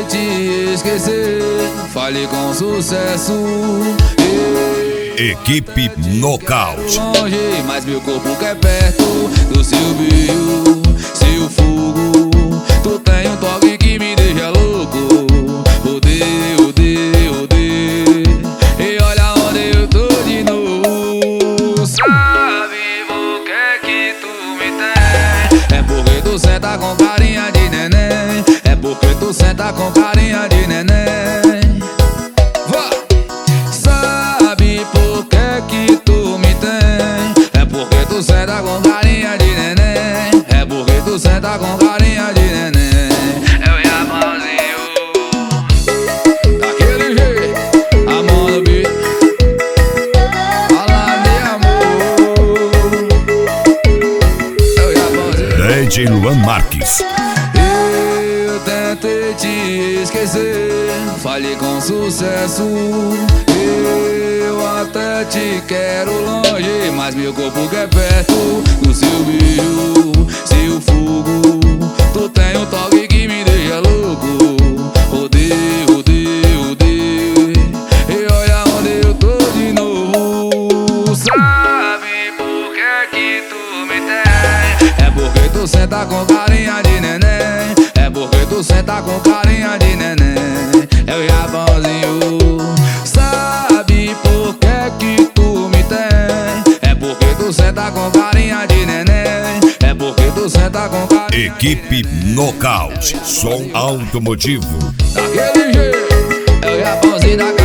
tentei te esquecer, falhei com sucesso. Equipe Nocaute. Longe, mas meu corpo quer perto do seu brilho, seu fogo. Tu tem um toque que me deixa louco. Odeio, odeio, odeio. E olha onde eu tô de novo. Sabe por que tu me tem? É porque tu senta com carinha de neném. É porque tu senta com carinha de neném. Sabe por que tu me tem? É porque tu senta com carinha de neném. É porque tu senta com carinha de neném. Eu e a mãozinho daquele jeito, a mão no beat, falando de amor. Eu e a mãozinho DJ Luan Marques. Eu tentei te esquecer, falhei com sucesso. Eu até te quero longe, mas meu corpo quer perto do seu brilho, seu fogo. Tu tem um toque que me deixa louco. Odeio, odeio, odeio. E olha onde eu tô de novo. Sabe por que tu me tem? É porque tu senta com carinha de neném. É porque tu senta com carinha de neném. É o Japãozinho. Sabe por que tu me tem? É porque tu senta com carinha de neném. É porque tu senta com carinha. Equipe Nocaute. Som automotivo. Daquele jeito, é o Japãozinho da